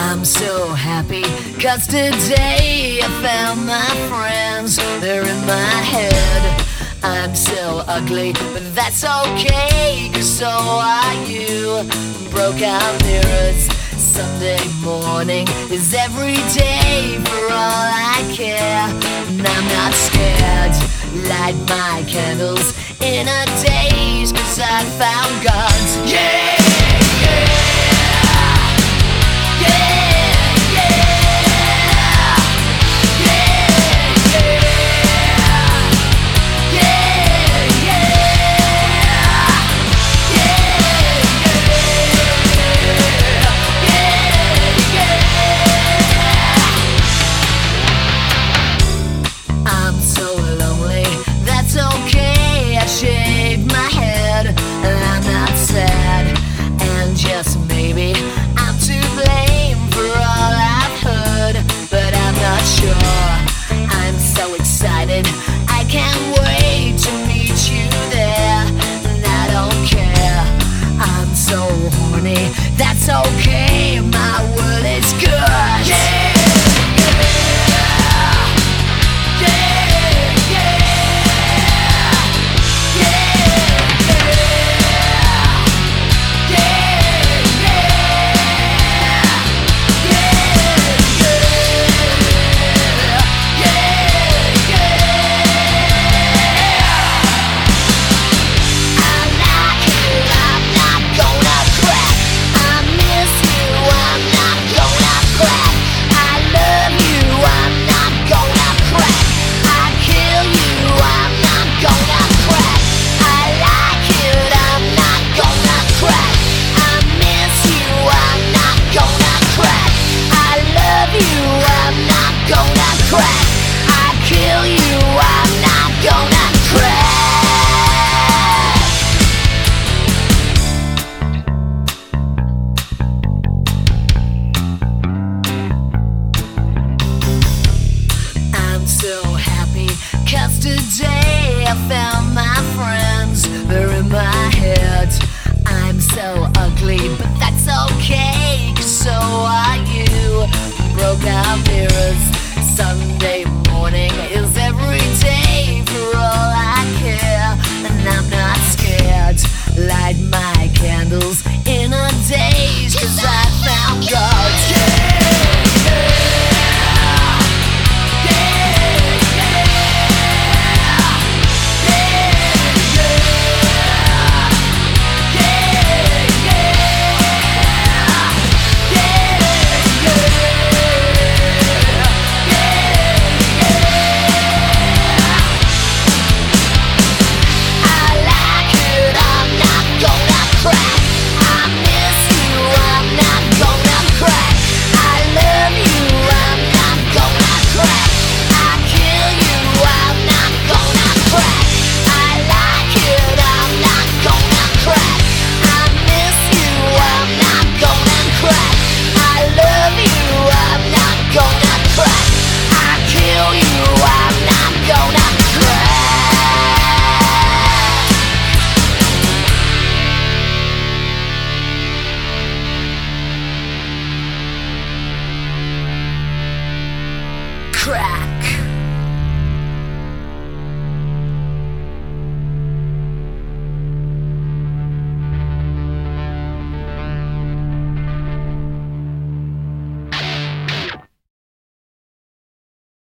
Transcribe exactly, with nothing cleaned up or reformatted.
I'm so happy, cause today I found my friends. They're in my head. I'm so ugly, but that's okay, cause so are you. Broke out mirrors, Sunday morning is every day for all I care. And I'm not scared, light my candles in a daze, cause I found God's, yeah! Shaved my head, and I'm not sad, and just maybe I'm to blame for all I've heard, but I'm not sure. I'm so excited, I can't wait to meet you there, and I don't care. I'm so horny, that's okay, my world is good. Yeah! Cause today I found my friends, they're in my head. I'm so ugly, but that's okay, cause so are you. Broke out mirrors, sun